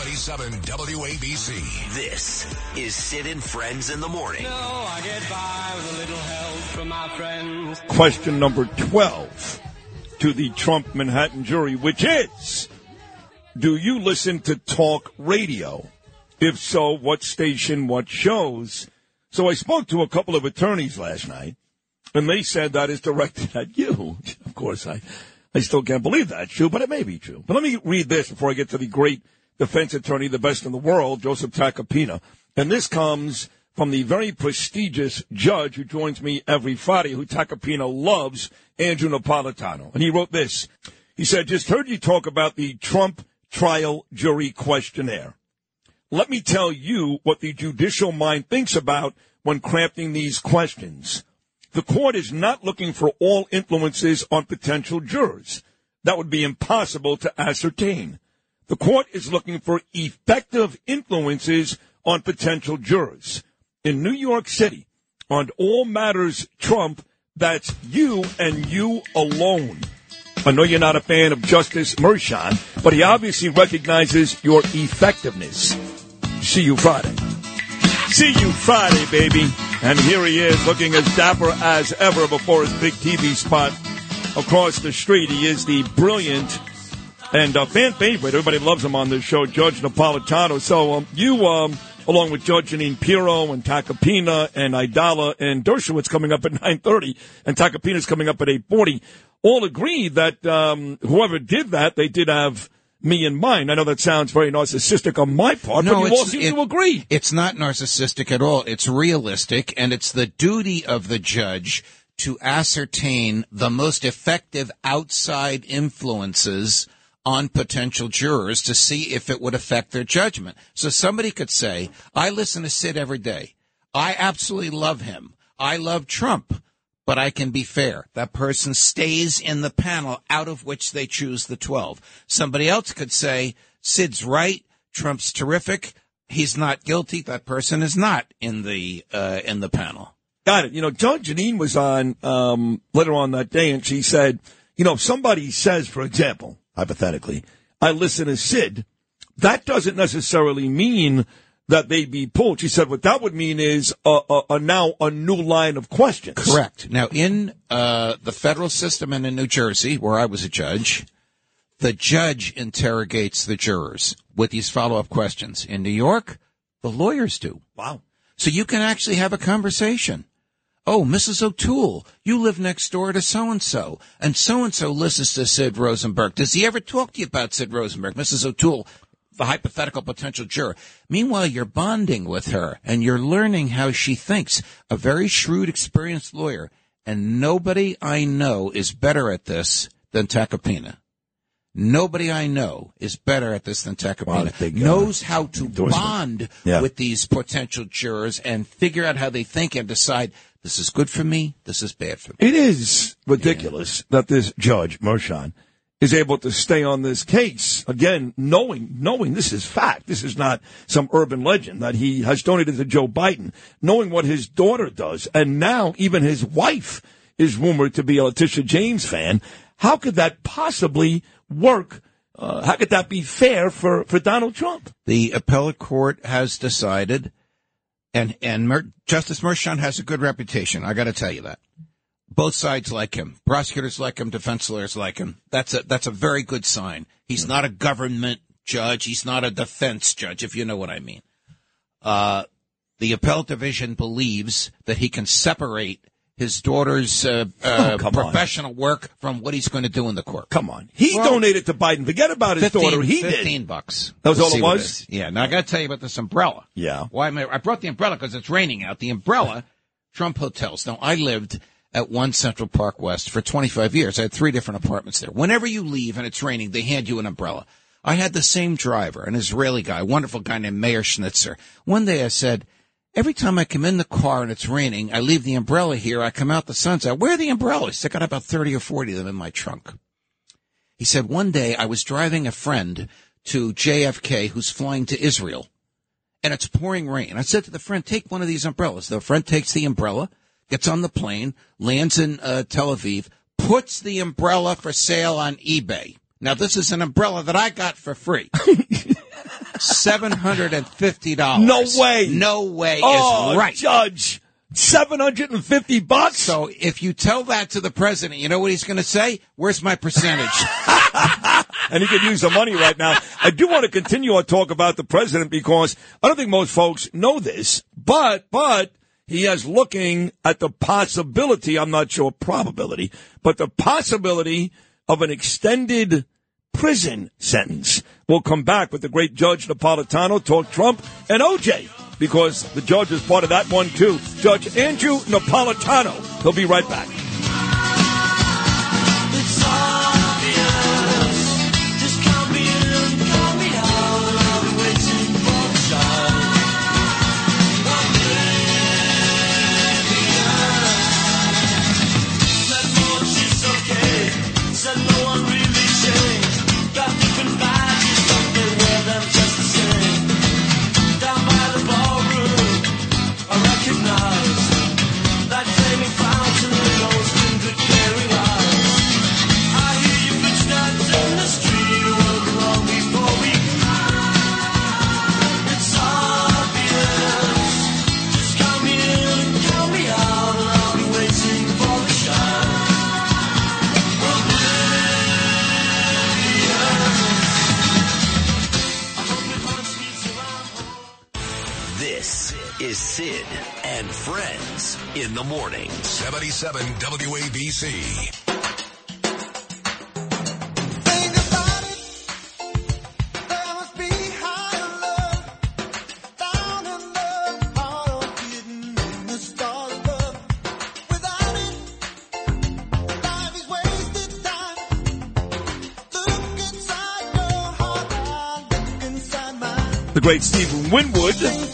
97 WABC. This is Sid and Friends in the Morning. No, I get by with a little help from my friends. Question number 12 to the Trump Manhattan jury, which is, do you listen to talk radio? If so, what station, what shows? So I spoke to a couple of attorneys last night, and they said that is directed at you. Of course, I still can't believe that's true, but it may be true. But let me read this before I get to the great defense attorney, the best in the world, Joseph Tacopina. And this comes from the very prestigious judge who joins me every Friday, who Tacopina loves, Andrew Napolitano. And he wrote this. He said, just heard you talk about the Trump trial jury questionnaire. Let me tell you what the judicial mind thinks about when crafting these questions. The court is not looking for all influences on potential jurors. That would be impossible to ascertain. The court is looking for effective influences on potential jurors. In New York City, on all matters Trump, that's you and you alone. I know you're not a fan of Justice Merchan, but he obviously recognizes your effectiveness. See you Friday. See you Friday, baby. And here he is, looking as dapper as ever before his big TV spot across the street. He is the brilliant and fan favorite. Everybody loves him on this show, Judge Napolitano. So you, along with Judge Jeanine Pirro and Tacopina and Aidala and Dershowitz coming up at 9:30, and Tacopina's coming up at 8:40, all agree that whoever did that, they did have me in mind. I know that sounds very narcissistic on my part, but you all seem to agree. It's not narcissistic at all. It's realistic, and it's the duty of the judge to ascertain the most effective outside influences on potential jurors to see if it would affect their judgment. So somebody could say, I listen to Sid every day. I absolutely love him. I love Trump. But I can be fair. That person stays in the panel out of which they choose the 12. Somebody else could say, Sid's right. Trump's terrific. He's not guilty. That person is not in the panel. Got it. You know, Judge Jeanine was on later on that day, and she said, you know, if somebody says, for example, hypothetically, I listen to Sid, that doesn't necessarily mean that they be pulled. She said what that would mean is now a new line of questions. Correct. Now, in the federal system and in New Jersey, where I was a judge, the judge interrogates the jurors with these follow-up questions. In New York, the lawyers do. Wow. So you can actually have a conversation. Oh, Mrs. O'Toole, you live next door to so-and-so, and so-and-so listens to Sid Rosenberg. Does he ever talk to you about Sid Rosenberg? Mrs. O'Toole, the hypothetical potential juror. Meanwhile, you're bonding with her, and you're learning how she thinks. A very shrewd, experienced lawyer, and nobody I know is better at this than Tacopina. Nobody I know is better at this than Tacopina. Knows how to bond with these potential jurors and figure out how they think and decide, this is good for me, this is bad for me. It is ridiculous that this Judge Merchan is able to stay on this case, again, knowing this is fact. This is not some urban legend that he has donated to Joe Biden, knowing what his daughter does, and now even his wife is rumored to be a Letitia James fan. How could that possibly work? How could that be fair for Donald Trump? The appellate court has decided, and Justice Merchan has a good reputation. I got to tell you that. Both sides like him. Prosecutors like him. Defense lawyers like him. That's a very good sign. He's not a government judge. He's not a defense judge, if you know what I mean. The appellate division believes that he can separate his daughter's professional work from what he's going to do in the court. Come on. He donated to Biden. Forget about his daughter. He did. $15. That was all it was? Yeah. Now, I got to tell you about this umbrella. Yeah. Why? I brought the umbrella because it's raining out. The umbrella, Trump Hotels. Now, I lived at 1 Central Park West for 25 years. I had 3 different apartments there. Whenever you leave and it's raining, they hand you an umbrella. I had the same driver, an Israeli guy, a wonderful guy named Meir Schnitzer. One day I said, every time I come in the car and it's raining, I leave the umbrella here. I come out, the sun's out. Where are the umbrellas? I got about 30 or 40 of them in my trunk. He said, one day I was driving a friend to JFK who's flying to Israel, and it's pouring rain. I said to the friend, take one of these umbrellas. The friend takes the umbrella, gets on the plane, lands in Tel Aviv, puts the umbrella for sale on eBay. Now, this is an umbrella that I got for free. $750. No way. No way Oh, is right. Judge, $750? So if you tell that to the president, you know what he's going to say? Where's my percentage? And he could use the money right now. I do want to continue our talk about the president because I don't think most folks know this, but he is looking at the possibility, I'm not sure probability, but the possibility of an extended prison sentence. We'll come back with the great Judge Napolitano, talk Trump and OJ, because the judge is part of that one too. Judge Andrew Napolitano. He'll be right back. Is Sid and Friends in the morning. 77 WABC. The great Stephen Winwood.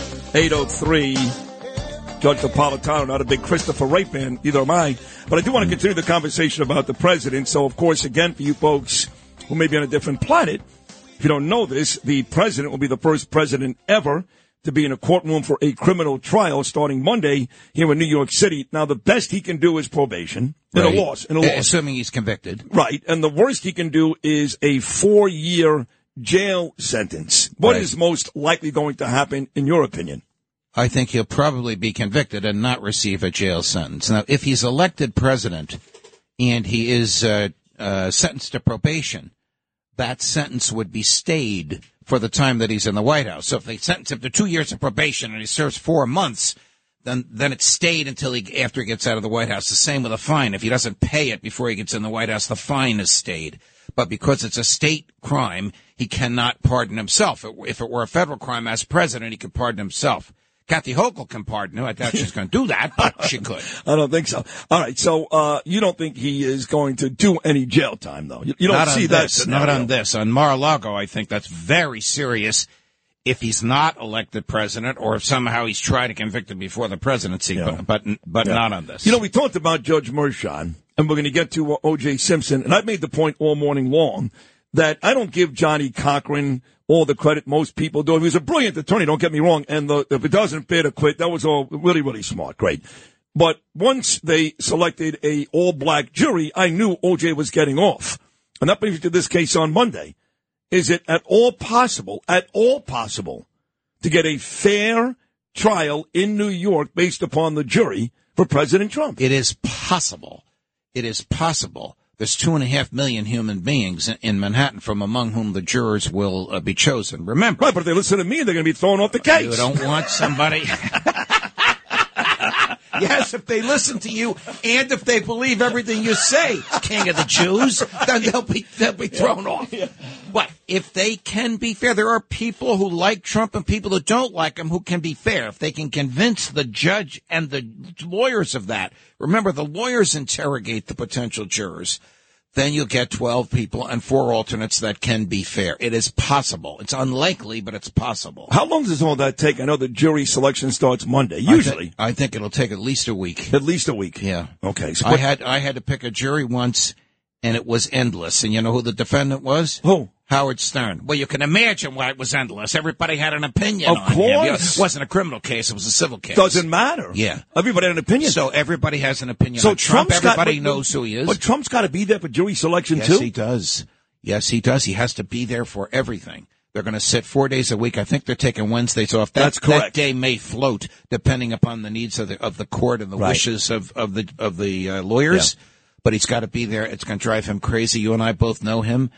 803, Judge Napolitano, not a big Christopher Wray fan, either am I. But I do want to continue the conversation about the president. So, of course, again, for you folks who may be on a different planet, if you don't know this, the president will be the first president ever to be in a courtroom for a criminal trial starting Monday here in New York City. Now, the best he can do is probation in a loss. Assuming he's convicted. Right. And the worst he can do is a 4-year jail sentence. What is most likely going to happen, in your opinion? I think he'll probably be convicted and not receive a jail sentence. Now, if he's elected president and he is sentenced to probation, that sentence would be stayed for the time that he's in the White House. So if they sentence him to 2 years of probation and he serves 4 months, then it's stayed until after he gets out of the White House. The same with a fine. If he doesn't pay it before he gets in the White House, the fine is stayed. But because it's a state crime, he cannot pardon himself. If it were a federal crime as president, he could pardon himself. Kathy Hochul can pardon him. I doubt she's going to do that, but she could. I don't think so. All right, so you don't think he is going to do any jail time, though? You don't see that scenario. Not on this. On Mar-a-Lago, I think that's very serious if he's not elected president or if somehow he's tried to convict him before the presidency, but not on this. You know, we talked about Judge Merchan, and we're going to get to O.J. Simpson, and I've made the point all morning long that I don't give Johnny Cochran all the credit most people do. He was a brilliant attorney, don't get me wrong, and if it doesn't fit or quit, that was all really, really smart, great. But once they selected a all-black jury, I knew O.J. was getting off. And that brings me to this case on Monday. Is it at all possible to get a fair trial in New York based upon the jury for President Trump? It is possible. It is possible. There's 2.5 million human beings in Manhattan from among whom the jurors will be chosen. Remember. Right, but if they listen to me, they're going to be thrown off the case. You don't want somebody. Yes, if they listen to you and if they believe everything you say, King of the Jews, then they'll be thrown off. Yeah. But if they can be fair, there are people who like Trump and people who don't like him who can be fair. If they can convince the judge and the lawyers of that, remember the lawyers interrogate the potential jurors, then you'll get 12 people and 4 alternates that can be fair. It is possible. It's unlikely, but it's possible. How long does all that take? I know the jury selection starts Monday, usually. I think it'll take at least a week. At least a week? Yeah. Okay. So I had to pick a jury once, and it was endless. And you know who the defendant was? Who? Howard Stern. Well, you can imagine why it was endless. Everybody had an opinion on him. Course. It wasn't a criminal case. It was a civil case. Doesn't matter. Yeah. Everybody had an opinion. So everybody has an opinion on Trump. Everybody knows who he is. But Trump's got to be there for jury selection, too? Yes, he does. Yes, he does. He has to be there for everything. They're going to sit 4 days a week. I think they're taking Wednesdays off. That's correct. That day may float depending upon the needs of the court and the wishes of the lawyers. Yeah. But he's got to be there. It's going to drive him crazy. You and I both know him.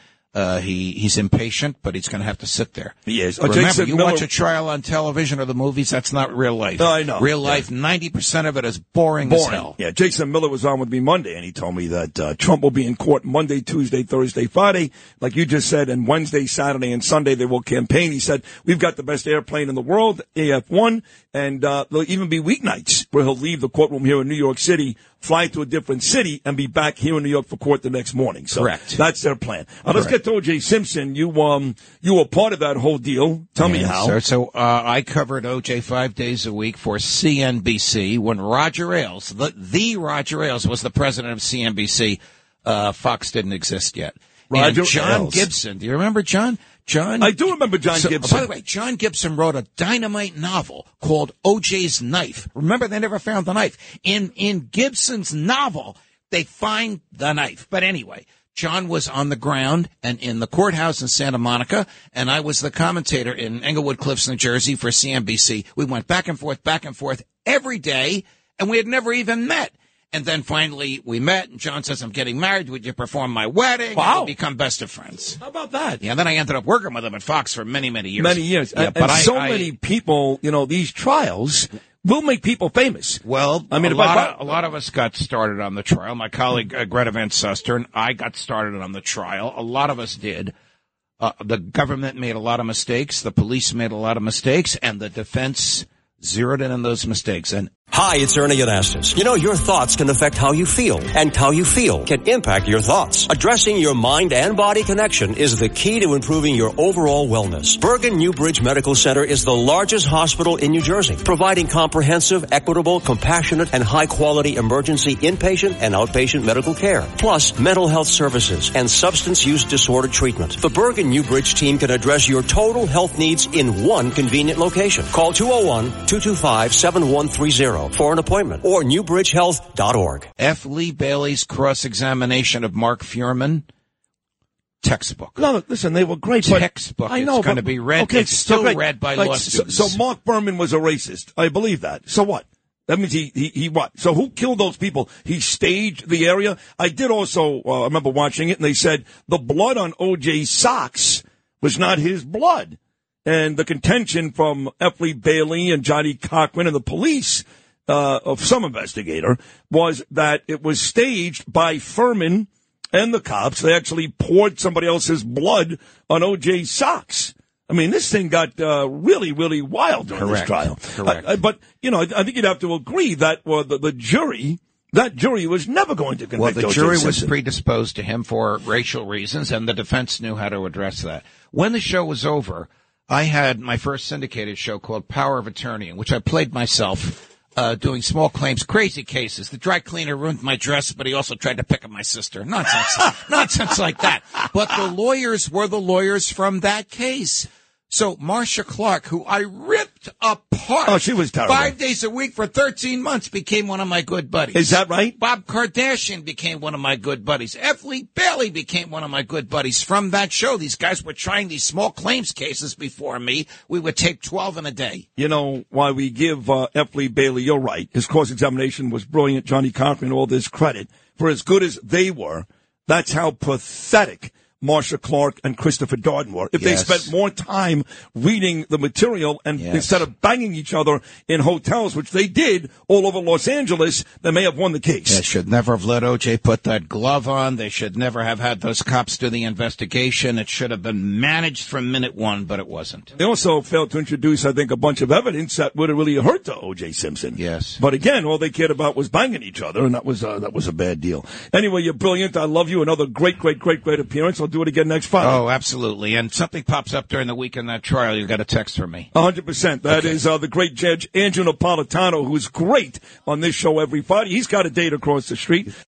He's impatient, but he's going to have to sit there. He is. Remember, you watch a trial on television or the movies, that's not real life. No, I know. Real life, 90% of it is boring as hell. Yeah, Jason Miller was on with me Monday, and he told me that Trump will be in court Monday, Tuesday, Thursday, Friday, like you just said, and Wednesday, Saturday, and Sunday they will campaign. He said, we've got the best airplane in the world, AF-1, and there'll even be weeknights where he'll leave the courtroom here in New York City, fly to a different city, and be back here in New York for court the next morning. So correct. That's their plan. Let's get to O.J. Simpson. You were part of that whole deal. Tell me how. Sir. So I covered O.J. 5 days a week for CNBC when Roger Ailes, the Roger Ailes, was the president of CNBC. Fox didn't exist yet. Roger and John Ailes. Gibson. Do you remember John? I do remember John Gibson. By the way, John Gibson wrote a dynamite novel called O.J.'s Knife. Remember, they never found the knife. In Gibson's novel, they find the knife. But anyway, John was on the ground and in the courthouse in Santa Monica, and I was the commentator in Englewood Cliffs, New Jersey for CNBC. We went back and forth every day, and we had never even met. And then finally we met, and John says, I'm getting married. Would you perform my wedding? Wow. And we'll become best of friends. How about that? Yeah, then I ended up working with him at Fox for many, many years. Many years. Yeah, and many people, these trials will make people famous. Well, I mean, a lot of us got started on the trial. My colleague, Greta Van Susteren, I got started on the trial. A lot of us did. The government made a lot of mistakes. The police made a lot of mistakes. And the defense zeroed in on those mistakes. And Hi, it's Ernie Anastas. You know, your thoughts can affect how you feel, and how you feel can impact your thoughts. Addressing your mind and body connection is the key to improving your overall wellness. Bergen Newbridge Medical Center is the largest hospital in New Jersey, providing comprehensive, equitable, compassionate, and high-quality emergency inpatient and outpatient medical care, plus mental health services and substance use disorder treatment. The Bergen Newbridge team can address your total health needs in one convenient location. Call 201-225-7130. For an appointment or newbridgehealth.org. F. Lee Bailey's cross-examination of Mark Fuhrman, textbook. No, listen, they were great. Textbook. I know, it's going to be read. Okay, it's still read by law students. So Mark Fuhrman was a racist. I believe that. So what? That means he what? So who killed those people? He staged the area? I did also, I remember watching it, and they said the blood on O.J.'s socks was not his blood. And the contention from F. Lee Bailey and Johnny Cochran and the police, of some investigator, was that it was staged by Fuhrman and the cops. They actually poured somebody else's blood on O.J.'s socks. I mean, this thing got really, really wild during this trial. Correct. But, I think you'd have to agree that the jury, that jury was never going to convict O.J. Well, the jury Simpson. was predisposed to him for racial reasons, and the defense knew how to address that. When the show was over, I had my first syndicated show called Power of Attorney, in which I played myself doing small claims, crazy cases. The dry cleaner ruined my dress, but he also tried to pick up my sister. Nonsense like that. But the lawyers were the lawyers from that case. So Marcia Clark, who I ripped apart. Oh, she was terrible. 5 days a week for 13 months, became one of my good buddies. Is that right? Bob Kardashian became one of my good buddies. F. Lee Bailey became one of my good buddies from that show. These guys were trying these small claims cases before me. We would tape 12 in a day. You know, why we give F. Lee Bailey, you're right, his cross-examination was brilliant. Johnny Cochran, all this credit. For as good as they were, that's how pathetic Marcia Clark and Christopher Darden were. If they spent more time reading the material and instead of banging each other in hotels, which they did all over Los Angeles, they may have won the case. They should never have let O.J. put that glove on. They should never have had those cops do the investigation. It should have been managed from minute one, but it wasn't. They also failed to introduce, I think, a bunch of evidence that would have really hurt to O.J. Simpson. Yes. But again, all they cared about was banging each other, and that was a bad deal. Anyway, you're brilliant. I love you. Another great appearance. I'll do it again next Friday. Oh, absolutely. And something pops up during the week in that trial, you've got a text from me. 100%. That is the great Judge Andrew Napolitano, who's great on this show every Friday. He's got a date across the street.